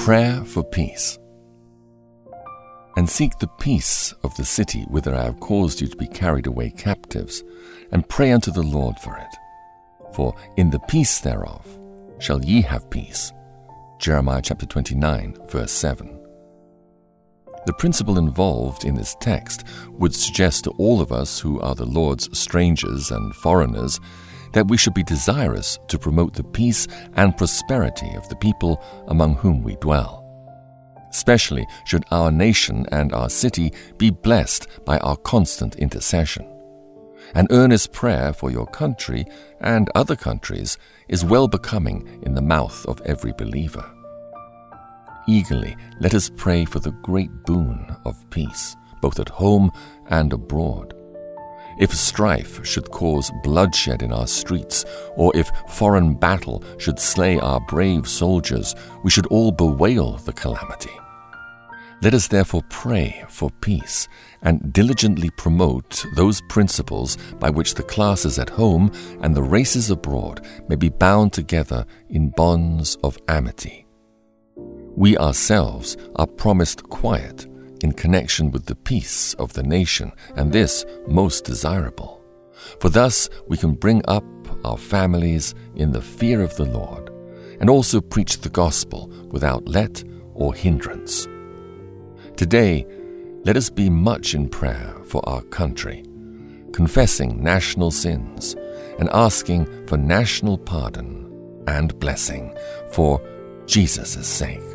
Prayer for peace. And seek the peace of the city whither I have caused you to be carried away captives, and pray unto the Lord for it. For in the peace thereof shall ye have peace. Jeremiah chapter 29, verse 7. The principle involved in this text would suggest to all of us who are the Lord's strangers and foreigners that we should be desirous to promote the peace and prosperity of the people among whom we dwell. Especially should our nation and our city be blessed by our constant intercession. An earnest prayer for your country and other countries is well becoming in the mouth of every believer. Eagerly, let us pray for the great boon of peace, both at home and abroad. If strife should cause bloodshed in our streets, or if foreign battle should slay our brave soldiers, we should all bewail the calamity. Let us therefore pray for peace and diligently promote those principles by which the classes at home and the races abroad may be bound together in bonds of amity. We ourselves are promised quiet in connection with the peace of the nation, and this most desirable. For thus we can bring up our families in the fear of the Lord, and also preach the gospel without let or hindrance. Today, let us be much in prayer for our country, confessing national sins and asking for national pardon and blessing for Jesus' sake.